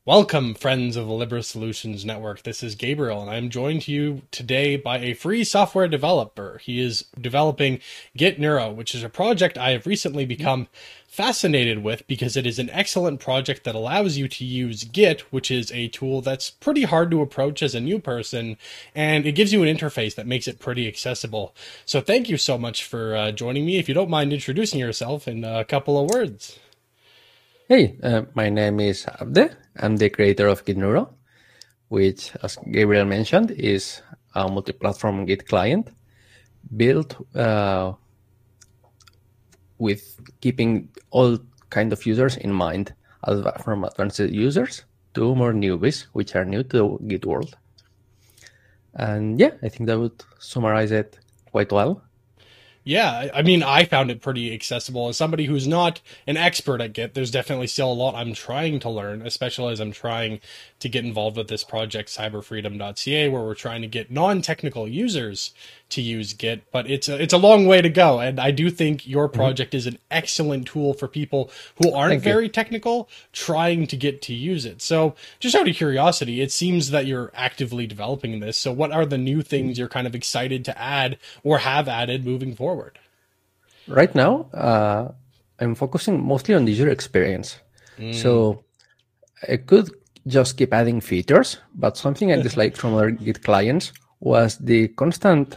Welcome, friends of the Libra Solutions Network. This is Gabriel, and I'm joined to you today by a free software developer. He is developing Git Neuro, which is a project I have recently become fascinated with because it is an excellent project that allows you to use Git, which is a tool that's pretty hard to approach as a new person, and it gives you an interface that makes it pretty accessible. So thank you so much for joining me. If you don't mind introducing yourself in a couple of words. Hey, my name is Abde. I'm the creator of Git Neuro, which, as Gabriel mentioned, is a multi-platform Git client built with keeping all kind of users in mind, from advanced users to more newbies, which are new to the Git world. And yeah, I think that would summarize it quite well. Yeah, I mean, I found it pretty accessible. As somebody who's not an expert at Git, there's definitely still a lot I'm trying to learn, especially as I'm trying to get involved with this project, cyberfreedom.ca, where we're trying to get non-technical users to use Git, but it's a long way to go. And I do think your project is an excellent tool for people who aren't very technical trying to get to use it. So just out of curiosity, it seems that you're actively developing this. So what are the new things you're kind of excited to add or have added moving forward? Right now, I'm focusing mostly on the user experience. So I could just keep adding features, but something I disliked from other Git clients was the constant.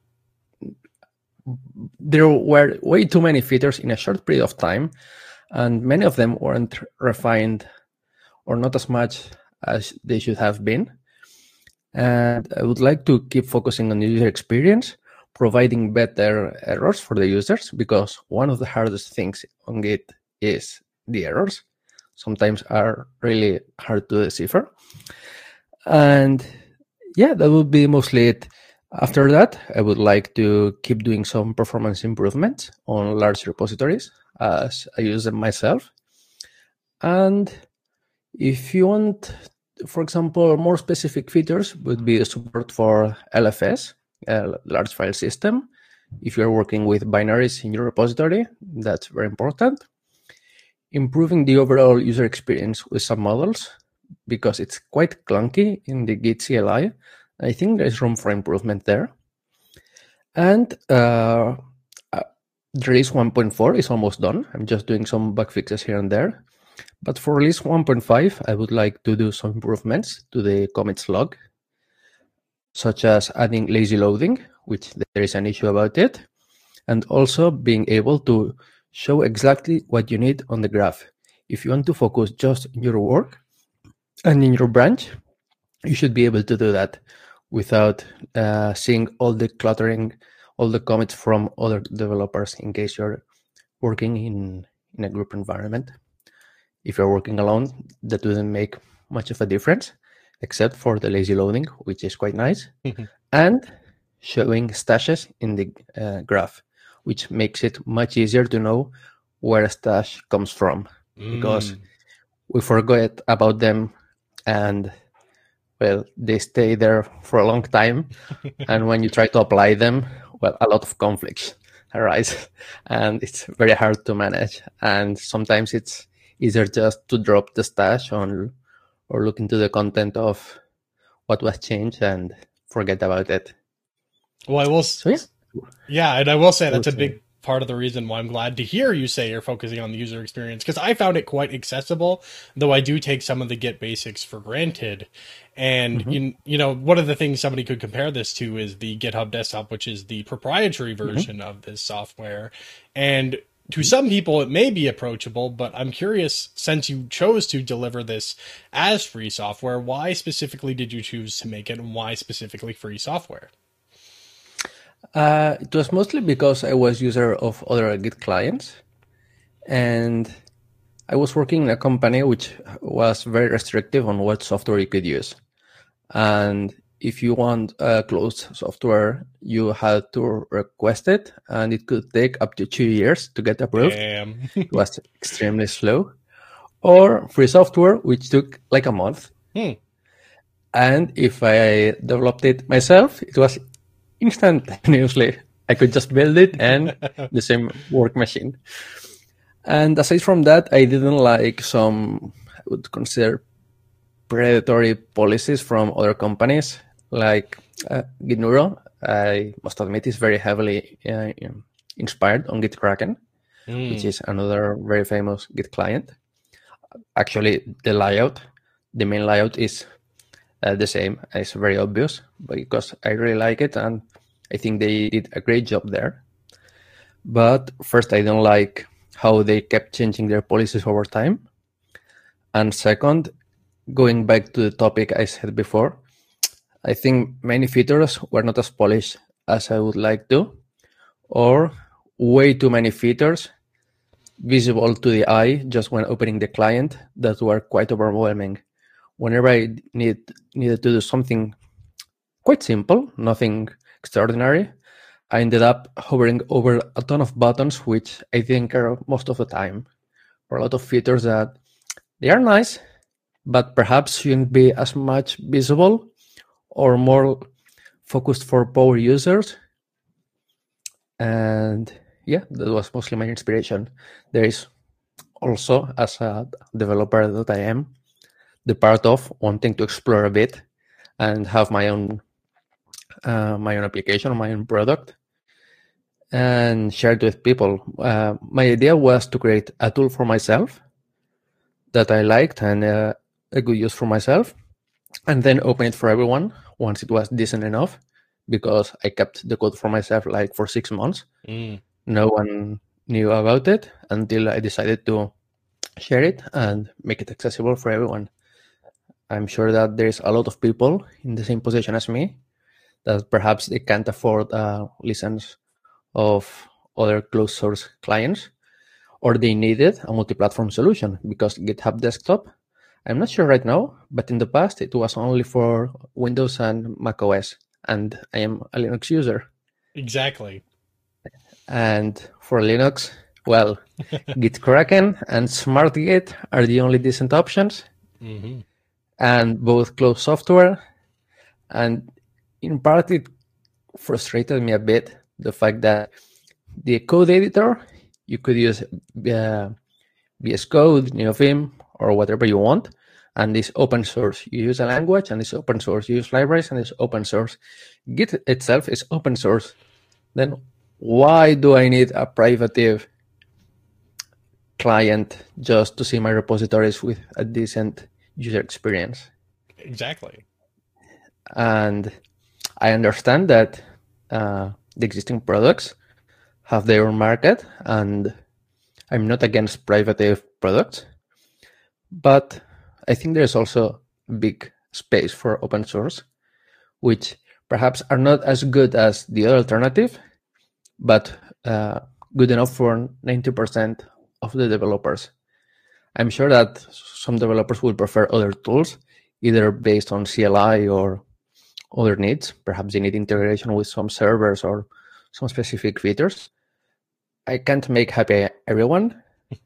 There were way too many features in a short period of time, and many of them weren't refined or not as much as they should have been. And I would like to keep focusing on the user experience, providing better errors for the users, because one of the hardest things on Git is the errors. Sometimes are really hard to decipher. And yeah, that would be mostly it. After that, I would like to keep doing some performance improvements on large repositories as I use them myself. And if you want, for example, more specific features would be the support for LFS, large file system. If you're working with binaries in your repository, that's very important. Improving the overall user experience with some models, because it's quite clunky in the Git CLI. I think there's room for improvement there. And release 1.4 is almost done. I'm just doing some bug fixes here and there. But for release 1.5, I would like to do some improvements to the commits log, such as adding lazy loading, which there is an issue about it, and also being able to show exactly what you need on the graph. If you want to focus just in your work and in your branch, you should be able to do that without seeing all the cluttering, all the commits from other developers in case you're working in a group environment. If you're working alone, that wouldn't make much of a difference, except for the lazy loading, which is quite nice, and showing stashes in the graph, which makes it much easier to know where a stash comes from, because we forget about them and, well, they stay there for a long time. And when you try to apply them, well, a lot of conflicts arise and it's very hard to manage. And sometimes it's easier just to drop the stash or look into the content of what was changed and forget about it. Well, I will. So, yeah, and I will say that's a big part of the reason why I'm glad to hear you say you're focusing on the user experience, because I found it quite accessible, though I do take some of the Git basics for granted. And, you know, one of the things somebody could compare this to is the GitHub Desktop, which is the proprietary version of this software. And to some people, it may be approachable, but I'm curious, since you chose to deliver this as free software, why specifically did you choose to make it, and why specifically free software? It was mostly because I was user of other Git clients, and I was working in a company which was very restrictive on what software you could use. And if you want closed software, you had to request it, and it could take up to 2 years to get approved. It was extremely slow. Or free software, which took like a month. And if I developed it myself, it was instantaneously. I could just build it and the same work machine. And aside from that, I didn't like some, I would consider, predatory policies from other companies like GitNeuro. I must admit is very heavily inspired on GitKraken, which is another very famous Git client. Actually, the main layout is the same. It's very obvious because I really like it and I think they did a great job there. But first, I don't like how they kept changing their policies over time. And second, going back to the topic I said before, I think many features were not as polished as I would like to, or way too many features visible to the eye just when opening the client that were quite overwhelming. Whenever I needed to do something quite simple, nothing extraordinary, I ended up hovering over a ton of buttons, which I think are most of the time, or a lot of features that they are nice, but perhaps shouldn't be as much visible or more focused for power users. And yeah, that was mostly my inspiration. There is also, as a developer that I am, the part of wanting to explore a bit and have my own application, my own product, and share it with people. My idea was to create a tool for myself that I liked and a good use for myself, and then open it for everyone once it was decent enough, because I kept the code for myself like for 6 months. No one knew about it until I decided to share it and make it accessible for everyone. I'm sure that there's a lot of people in the same position as me that perhaps they can't afford license of other closed source clients, or they needed a multi-platform solution because GitHub Desktop, I'm not sure right now, but in the past it was only for Windows and Mac OS, and I am a Linux user. Exactly. And for Linux, well, GitKraken and SmartGit are the only decent options, and both closed software. And in part, it frustrated me a bit, the fact that the code editor, you could use VS Code, NeoVim, or whatever you want, and it's open source. You use a language and it's open source. You use libraries and it's open source. Git itself is open source. Then why do I need a private client just to see my repositories with a decent user experience? Exactly. And I understand that the existing products have their own market, and I'm not against private products, but I think there's also a big space for open source, which perhaps are not as good as the other alternative, but good enough for 90% of the developers. I'm sure that some developers will prefer other tools, either based on CLI or other needs. Perhaps they need integration with some servers or some specific features. I can't make happy everyone,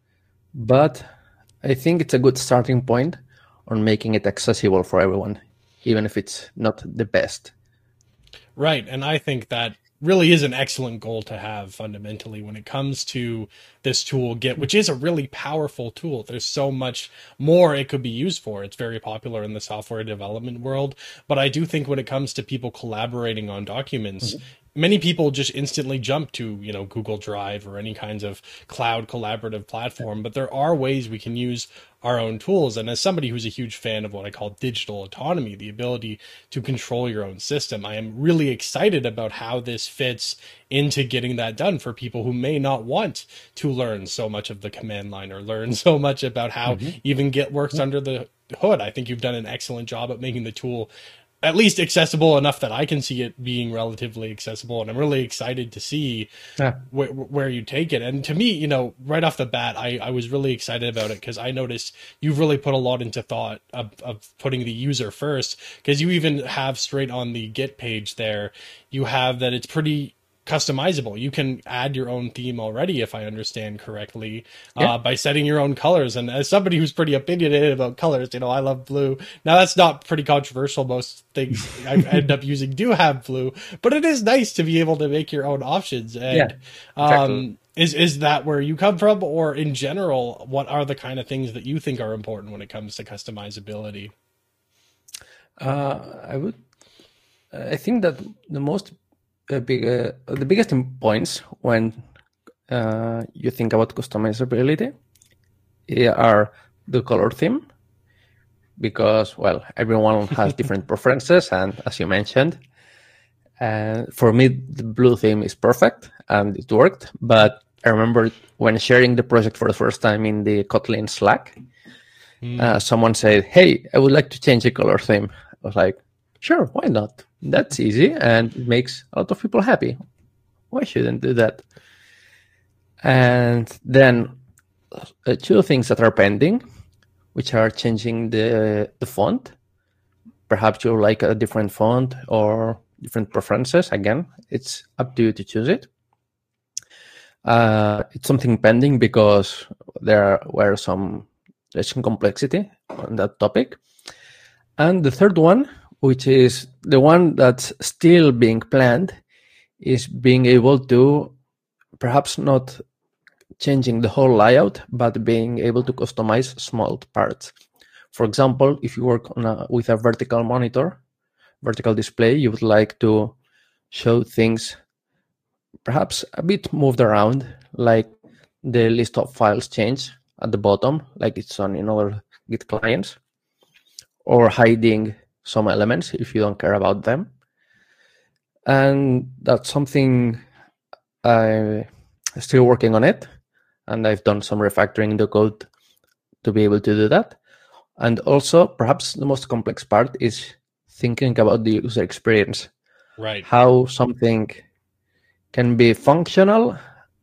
but I think it's a good starting point on making it accessible for everyone, even if it's not the best. Right. And I think that really is an excellent goal to have fundamentally when it comes to this tool Git, which is a really powerful tool. There's so much more it could be used for. It's very popular in the software development world, but I do think when it comes to people collaborating on documents, many people just instantly jump to, Google Drive or any kinds of cloud collaborative platform, but there are ways we can use our own tools. And as somebody who's a huge fan of what I call digital autonomy, the ability to control your own system, I am really excited about how this fits into getting that done for people who may not want to learn so much of the command line or learn so much about how even Git works under the hood. I think you've done an excellent job at making the tool at least accessible enough that I can see it being relatively accessible. And I'm really excited to see where you take it. And to me, right off the bat, I was really excited about it because I noticed you've really put a lot into thought of putting the user first, because you even have straight on the Git page there, you have that it's pretty customizable. You can add your own theme already, if I understand correctly, by setting your own colors. And as somebody who's pretty opinionated about colors, I love blue. Now that's not pretty controversial. Most things I end up using do have blue, but it is nice to be able to make your own options. And exactly. Is that where you come from, or in general, what are the kind of things that you think are important when it comes to customizability? I would. I think that the most the biggest points when you think about customizability are the color theme, because well, everyone has different preferences, and as you mentioned, for me the blue theme is perfect and it worked. But I remember when sharing the project for the first time in the Kotlin Slack, someone said, "Hey, I would like to change the color theme." I was like, "Sure, why not? That's easy and it makes a lot of people happy. Why shouldn't do that?" And then two things that are pending, which are changing the font. Perhaps you like a different font or different preferences. Again, it's up to you to choose it. It's something pending because there's some complexity on that topic. And the third one, which is the one that's still being planned, is being able to perhaps not changing the whole layout, but being able to customize small parts. For example, if you work with a vertical monitor, vertical display, you would like to show things perhaps a bit moved around, like the list of files change at the bottom, like it's on in other Git clients, or hiding some elements if you don't care about them. And that's something I'm still working on it, and I've done some refactoring in the code to be able to do that. And also, perhaps the most complex part is thinking about the user experience. Right. How something can be functional,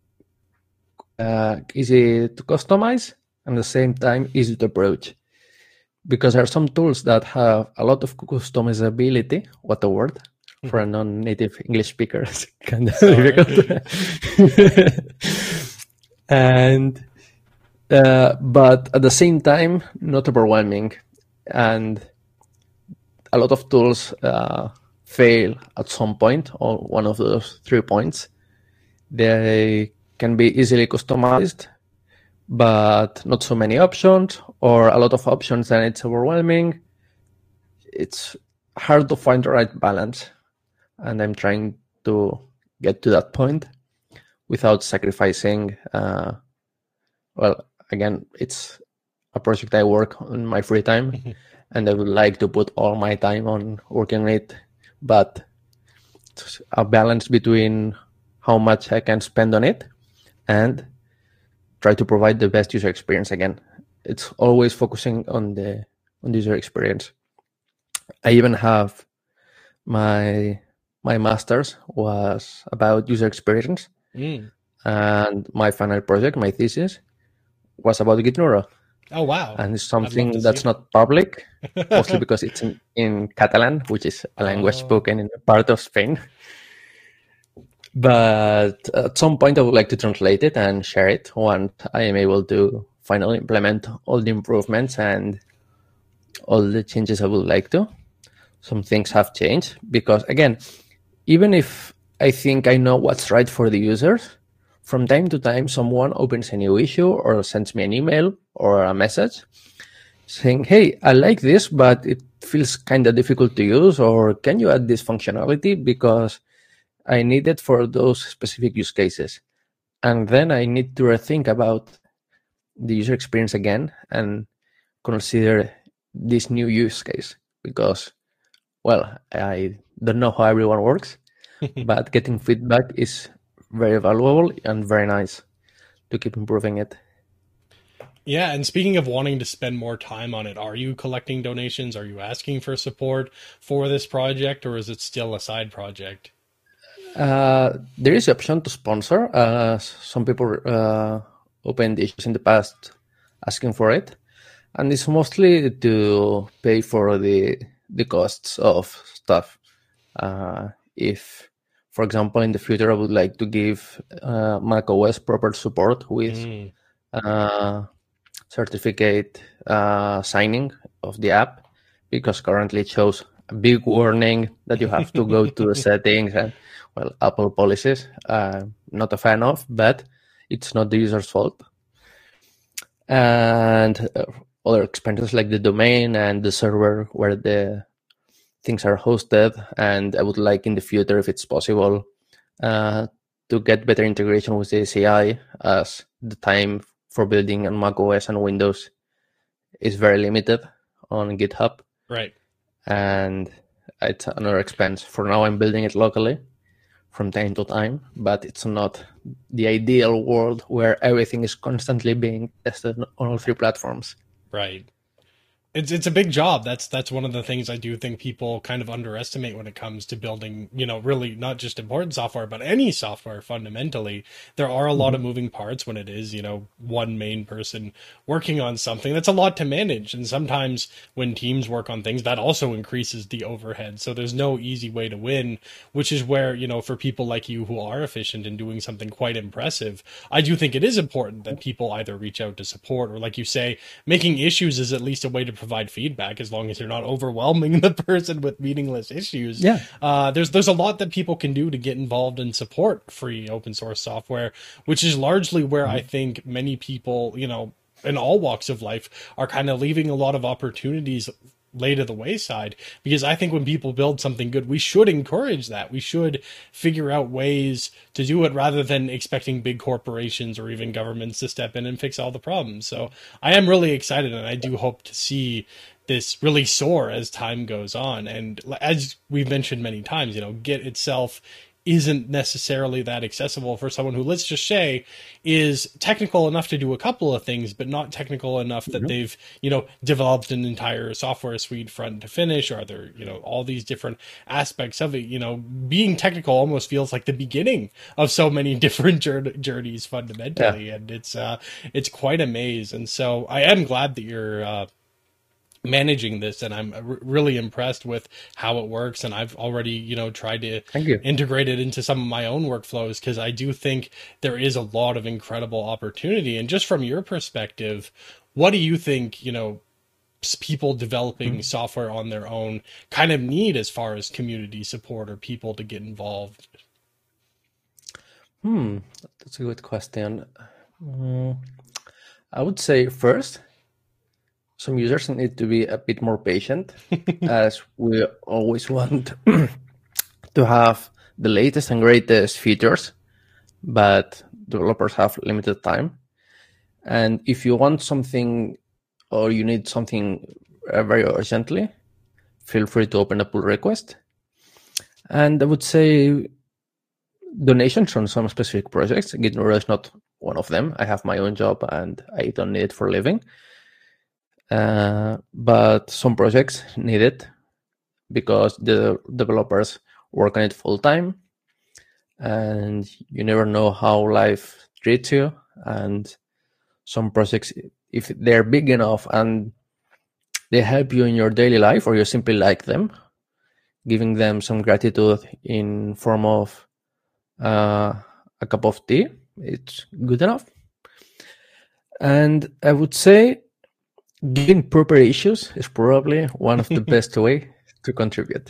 easy to customize, and at the same time easy to approach. Because there are some tools that have a lot of customizability. What a word for a non-native English speaker. It's kind of difficult. And but at the same time, not overwhelming. And a lot of tools fail at some point, or one of those 3 points. They can be easily customized, but not so many options, or a lot of options and it's overwhelming. It's hard to find the right balance. And I'm trying to get to that point without sacrificing, well, again, it's a project I work on my free time, and I would like to put all my time on working on it, but a balance between how much I can spend on it and try to provide the best user experience. Again, it's always focusing on the user experience. I even have my master's was about user experience, and my final project, my thesis, was about Git Neuro. Oh wow! And it's something that's not public, mostly because it's in Catalan, which is a language spoken in a part of Spain. But at some point, I would like to translate it and share it once I am able to finally implement all the improvements and all the changes I would like to. Some things have changed because, again, even if I think I know what's right for the users, from time to time, someone opens a new issue or sends me an email or a message saying, "Hey, I like this, but it feels kind of difficult to use, or can you add this functionality because I need it for those specific use cases?" And then I need to rethink about the user experience again and consider this new use case because, well, I don't know how everyone works, but getting feedback is very valuable and very nice to keep improving it. Yeah, and speaking of wanting to spend more time on it, are you collecting donations? Are you asking for support for this project, or is it still a side project? There is the option to sponsor. Some people opened issues in the past asking for it, and it's mostly to pay for the costs of stuff. If, for example, in the future I would like to give macOS proper support with certificate signing of the app, because currently it shows a big warning that you have to go to the settings and, well, Apple policies, not a fan of, but it's not the user's fault. And other expenses like the domain and the server where the things are hosted, and I would like in the future, if it's possible, to get better integration with the ACI, as the time for building on Mac OS and Windows is very limited on GitHub. Right. And it's another expense. For now, I'm building it locally from time to time, but it's not the ideal world where everything is constantly being tested on all three platforms. Right. It's a big job. That's one of the things I do think people kind of underestimate when it comes to building, really not just important software, but any software fundamentally. There are a lot of moving parts when it is, one main person working on something. That's a lot to manage. And sometimes when teams work on things, that also increases the overhead. So there's no easy way to win, which is where, for people like you who are efficient in doing something quite impressive, I do think it is important that people either reach out to support or, like you say, making issues is at least a way to provide feedback, as long as you're not overwhelming the person with meaningless issues. Yeah. There's a lot that people can do to get involved and support free open source software, which is largely where I think many people, in all walks of life, are kind of leaving a lot of opportunities lay to the wayside, because I think when people build something good, we should encourage that. We should figure out ways to do it rather than expecting big corporations or even governments to step in and fix all the problems. So I am really excited, and I do hope to see this really soar as time goes on. And as we've mentioned many times, Git itself isn't necessarily that accessible for someone who, let's just say, is technical enough to do a couple of things, but not technical enough that they've, developed an entire software suite front to finish, or there, all these different aspects of it. Being technical almost feels like the beginning of so many different journeys fundamentally. Yeah. And it's quite a maze. And so I am glad that you're, managing this, and I'm really impressed with how it works, and I've already tried to integrate it into some of my own workflows, because I do think there is a lot of incredible opportunity. And just from your perspective, what do you think people developing software on their own kind of need as far as community support or people to get involved? That's a good question. I would say first, some users need to be a bit more patient, as we always want to have the latest and greatest features, but developers have limited time. And if you want something or you need something very urgently, feel free to open a pull request. And I would say donations on some specific projects. GitNeuro is not one of them. I have my own job and I don't need it for a living. But some projects need it because the developers work on it full time, and you never know how life treats you. And some projects, if they're big enough and they help you in your daily life, or you simply like them, giving them some gratitude in form of a cup of tea, it's good enough. And I would say giving proper issues is probably one of the best way to contribute.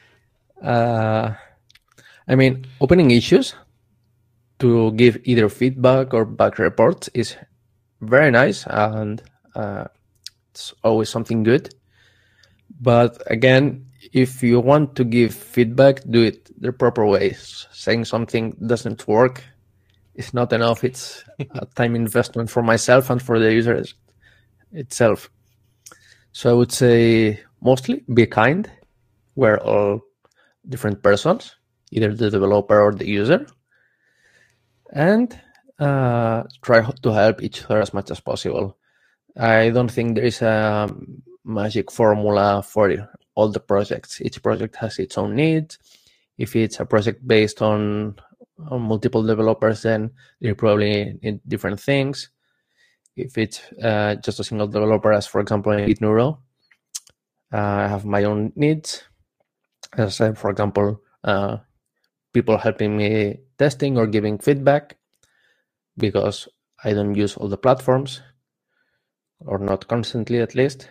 Opening issues to give either feedback or bug reports is very nice, and it's always something good. But again, if you want to give feedback, do it the proper way. Saying something doesn't work is not enough. It's a time investment for myself and for the users itself. So I would say mostly be kind. We're all different persons, either the developer or the user, and try to help each other as much as possible. I don't think there is a magic formula for all the projects. Each project has its own needs. If it's a project based on multiple developers, then they probably need different things. If it's just a single developer, as for example in GitNeuro, I have my own needs. As I said, for example, people helping me testing or giving feedback, because I don't use all the platforms, or not constantly at least.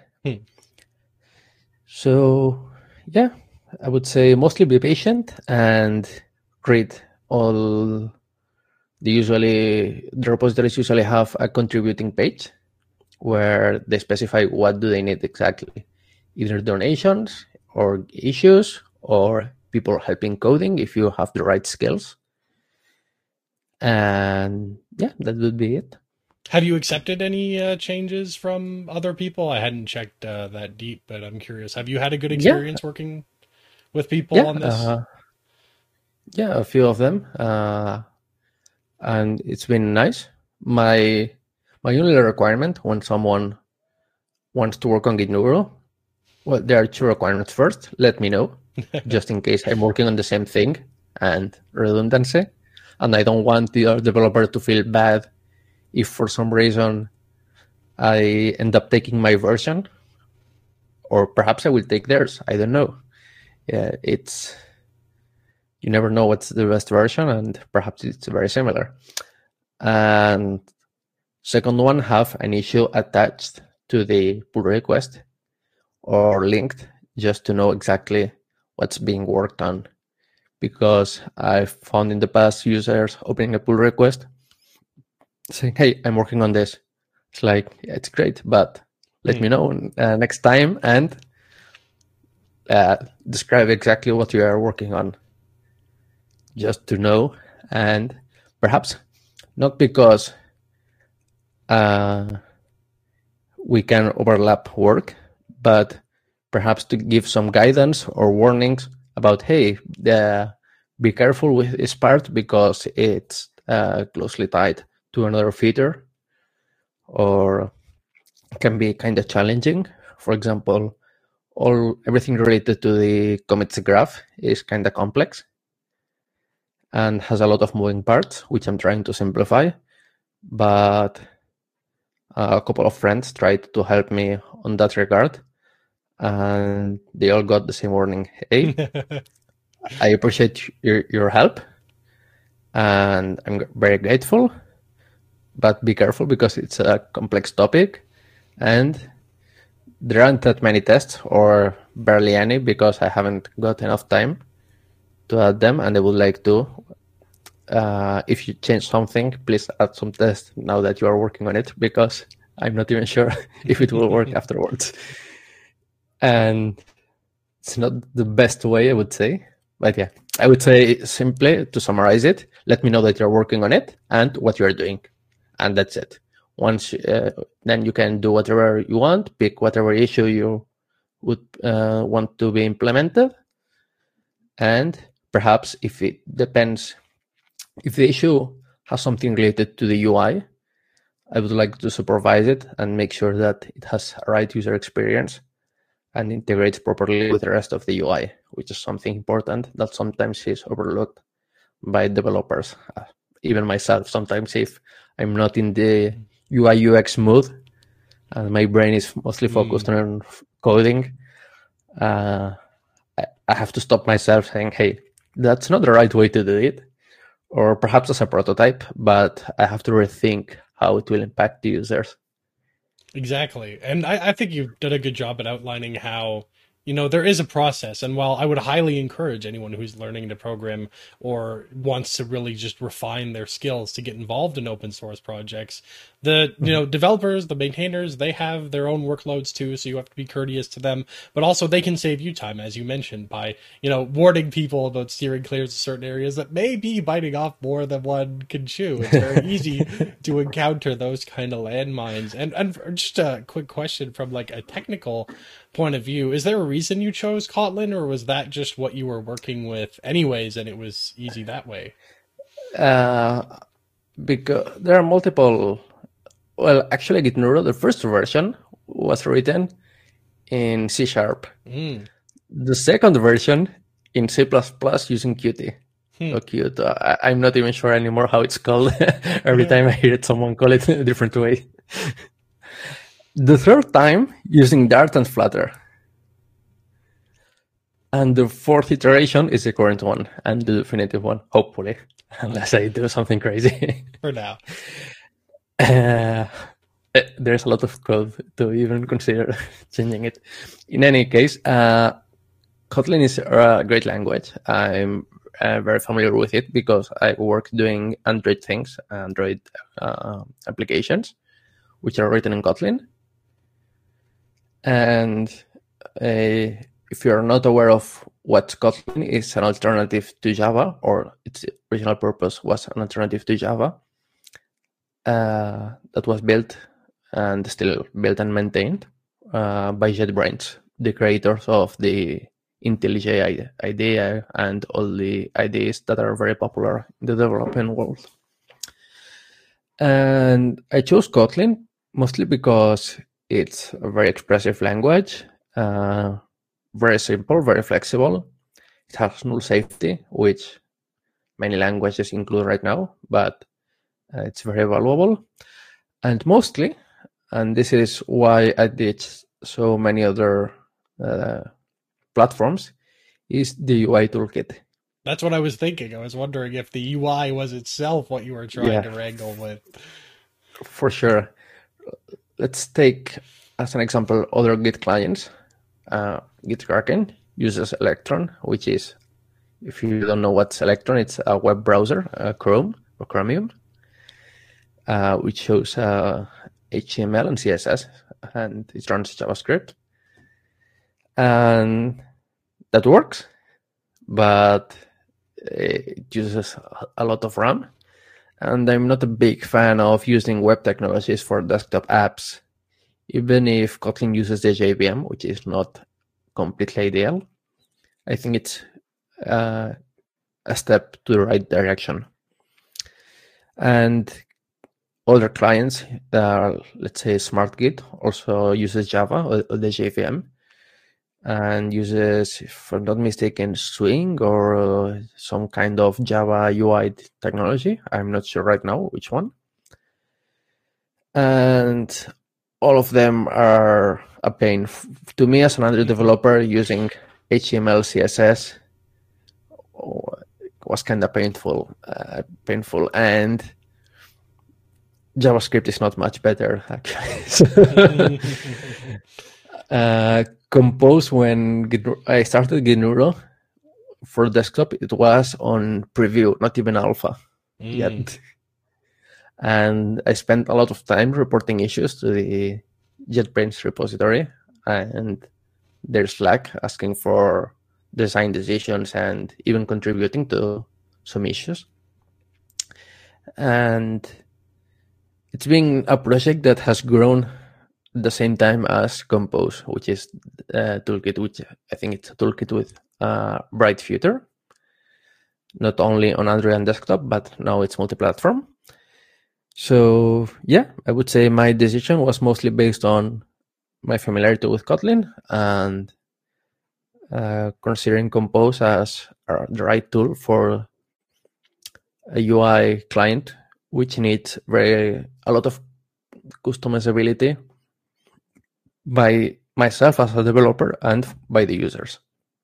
So yeah, I would say mostly be patient and create all the repositories usually have a contributing page where they specify what do they need exactly, either donations or issues or people helping coding if you have the right skills. And yeah, that would be it. Have you accepted any changes from other people? I hadn't checked that deep, but I'm curious. Have you had a good Yeah, experience working with people yeah, on this? yeah, a few of them, and it's been nice. My only requirement when someone wants to work on GitNeuro, well, there are two requirements. First, let me know, just in case I'm working on the same thing and redundancy, and I don't want the other developer to feel bad if for some reason I end up taking my version, or perhaps I will take theirs. I don't know. Yeah, it's you never know what's the best version, and perhaps it's very similar. And second one, have an issue attached to the pull request or linked, just to know exactly what's being worked on. Because I've found in the past users opening a pull request saying, "Hey, I'm working on this." It's like, yeah, it's great, but let me know next time and describe exactly what you are working on, just to know. And perhaps not because we can overlap work, but perhaps to give some guidance or warnings about, hey, be careful with this part because it's closely tied to another feature, or can be kind of challenging. For example, everything related to the commits graph is kind of complex and has a lot of moving parts, which I'm trying to simplify. But a couple of friends tried to help me on that regard, and they all got the same warning. Hey, I appreciate your help, and I'm very grateful, but be careful because it's a complex topic, and there aren't that many tests, or barely any, because I haven't got enough time to add them, and I would like to. If you change something, please add some tests now that you are working on it, because I'm not even sure if it will work afterwards. And it's not the best way, I would say. But yeah, I would say simply to summarize it, let me know that you're working on it and what you're doing. And that's it. Once, then you can do whatever you want, pick whatever issue you would want to be implemented. And perhaps if it depends, if the issue has something related to the UI, I would like to supervise it and make sure that it has a right user experience and integrates properly with the rest of the UI, which is something important that sometimes is overlooked by developers. Even myself, sometimes if I'm not in the UI UX mood and my brain is mostly focused on coding, I have to stop myself saying, hey, that's not the right way to do it. Or perhaps as a prototype, but I have to rethink how it will impact the users. Exactly. And I think you've done a good job at outlining how, there is a process. And while I would highly encourage anyone who's learning to program or wants to really just refine their skills to get involved in open source projects, the, developers, the maintainers, they have their own workloads too. So you have to be courteous to them, but also they can save you time, as you mentioned, by, warning people about steering clear to certain areas that may be biting off more than one can chew. It's very easy to encounter those kind of landmines. And just a quick question from like a technical point of view, is there a reason you chose Kotlin, or was that just what you were working with anyways and it was easy that way? Because there are multiple. Well, actually, GitNeuro, the first version was written in C#. The second version in C++ using Qt. So Qt. I'm not even sure anymore how it's called. Every time I hear someone call it a different way. The third time using Dart and Flutter. And the fourth iteration is the current one and the definitive one, hopefully, unless I do something crazy. For now. There's a lot of code to even consider changing it. In any case, Kotlin is a great language. I'm very familiar with it because I work doing Android things, Android applications, which are written in Kotlin. And if you're not aware of what Kotlin is, an alternative to Java, or its original purpose was an alternative to Java, that was built and still built and maintained by JetBrains, the creators of the IntelliJ IDEA and all the IDEs that are very popular in the development world. And I chose Kotlin mostly because it's a very expressive language, very simple, very flexible. It has null safety, which many languages include right now, but it's very valuable. And mostly, and this is why I ditched so many other platforms, is the UI toolkit. That's what I was thinking. I was wondering if the UI was itself what you were trying to wrangle with. For sure. Let's take as an example other Git clients. GitKraken uses Electron, which is, if you don't know what's Electron, it's a web browser, Chrome or Chromium, which shows HTML and CSS, and it runs JavaScript. And that works, but it uses a lot of RAM. And I'm not a big fan of using web technologies for desktop apps, even if Kotlin uses the JVM, which is not completely ideal. I think it's a step to the right direction. And other clients, let's say SmartGit, also uses Java or the JVM, and uses, if I'm not mistaken, Swing or some kind of Java UI technology. I'm not sure right now which one. And all of them are a pain. To me, as an Android developer, using HTML, CSS was kind of painful, and JavaScript is not much better, actually. Compose, when I started GNURO for desktop, it was on preview, not even alpha yet. And I spent a lot of time reporting issues to the JetBrains repository and their Slack, asking for design decisions and even contributing to some issues. And it's been a project that has grown at the same time as Compose, which is a toolkit, which I think it's a toolkit with a bright future, not only on Android and desktop, but now it's multi-platform. So yeah, I would say my decision was mostly based on my familiarity with Kotlin and considering Compose as the right tool for a UI client, which needs a lot of customizability by myself as a developer and by the users.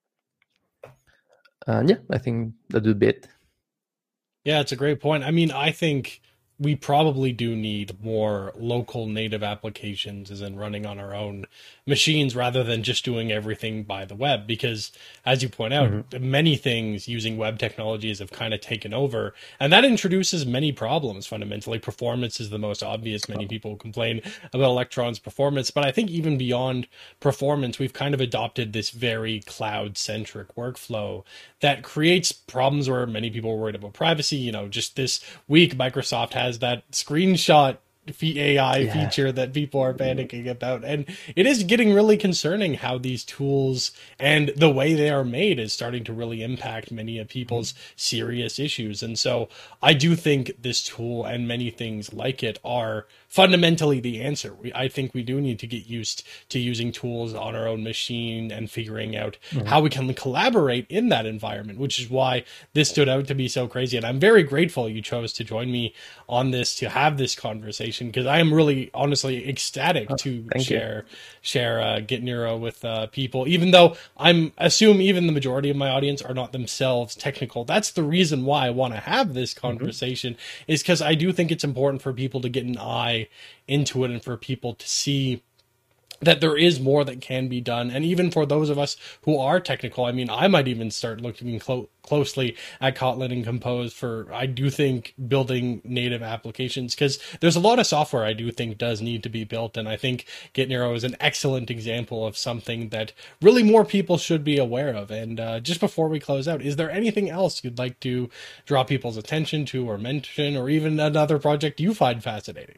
And yeah, I think that would be it. Yeah, it's a great point. I mean, I think we probably do need more local native applications as in running on our own machines rather than just doing everything by the web, because as you point out, many things using web technologies have kind of taken over, and that introduces many problems. Fundamentally, performance is the most obvious. Many people complain about Electron's performance, but I think even beyond performance, we've kind of adopted this very cloud-centric workflow that creates problems where many people are worried about privacy. You know, just this week, Microsoft has that screenshot AI feature that people are panicking about. And it is getting really concerning how these tools and the way they are made is starting to really impact many of people's serious issues. And so I do think this tool and many things like it are fundamentally the answer. I think we do need to get used to using tools on our own machine and figuring out how we can collaborate in that environment, which is why this stood out to be so crazy. And I'm very grateful you chose to join me on this, to have this conversation, because I am really honestly ecstatic to share Git Neuro with people, even though I'm assume even the majority of my audience are not themselves technical. That's the reason why I want to have this conversation, is because I do think it's important for people to get an eye into it and for people to see that there is more that can be done. And even for those of us who are technical, I mean, I might even start looking closely at Kotlin and Compose for, I do think, building native applications, because there's a lot of software I do think does need to be built. And I think Git Nero is an excellent example of something that really more people should be aware of. And just before we close out, is there anything else you'd like to draw people's attention to or mention, or even another project you find fascinating?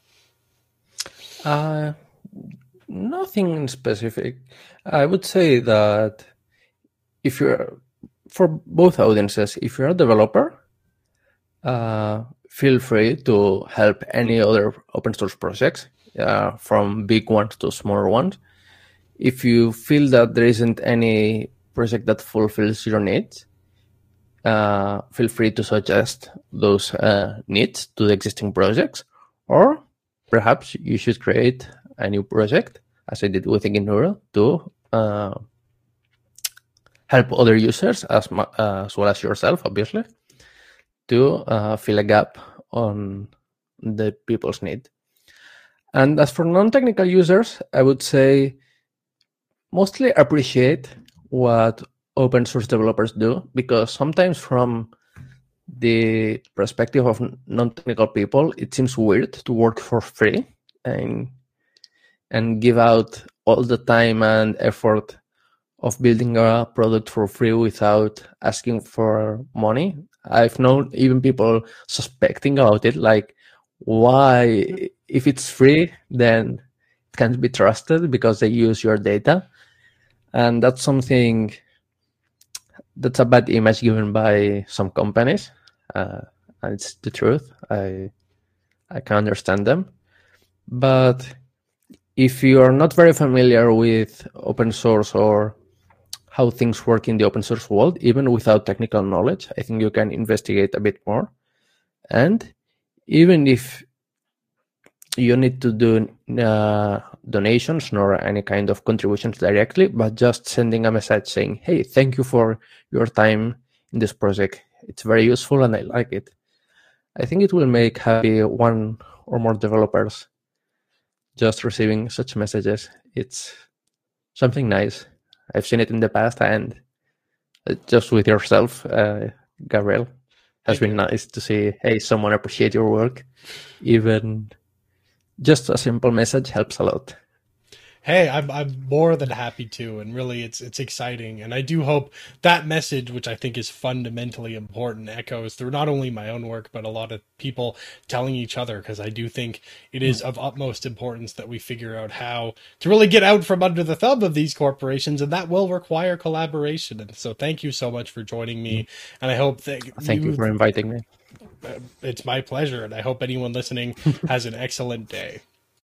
Nothing specific. I would say that if you're, for both audiences, if you're a developer, feel free to help any other open source projects, from big ones to smaller ones. If you feel that there isn't any project that fulfills your needs, feel free to suggest those needs to the existing projects, or perhaps you should create a new project, as I did with Git Nero, to help other users as well as yourself, obviously, to fill a gap on the people's need. And as for non-technical users, I would say mostly appreciate what open source developers do, because sometimes from the perspective of non-technical people, it seems weird to work for free and give out all the time and effort of building a product for free without asking for money. I've known even people suspecting about it, like, why, if it's free, then it can't be trusted because they use your data. And that's something, that's a bad image given by some companies. And it's the truth. I can understand them. But if you are not very familiar with open source or how things work in the open source world, even without technical knowledge, I think you can investigate a bit more. And even if you need to do donations nor any kind of contributions directly, but just sending a message saying, hey, thank you for your time in this project. It's very useful and I like it. I think it will make happy one or more developers just receiving such messages. It's something nice. I've seen it in the past, and just with yourself, Gabriel, has been nice to see, hey, someone appreciate your work. Even just a simple message helps a lot. Hey, I'm more than happy to, and really it's exciting, and I do hope that message, which I think is fundamentally important, echoes through not only my own work but a lot of people telling each other, because I do think it is of utmost importance that we figure out how to really get out from under the thumb of these corporations, and that will require collaboration. And so thank you so much for joining me, and I hope that thank you for inviting me. It's my pleasure, and I hope anyone listening has an excellent day.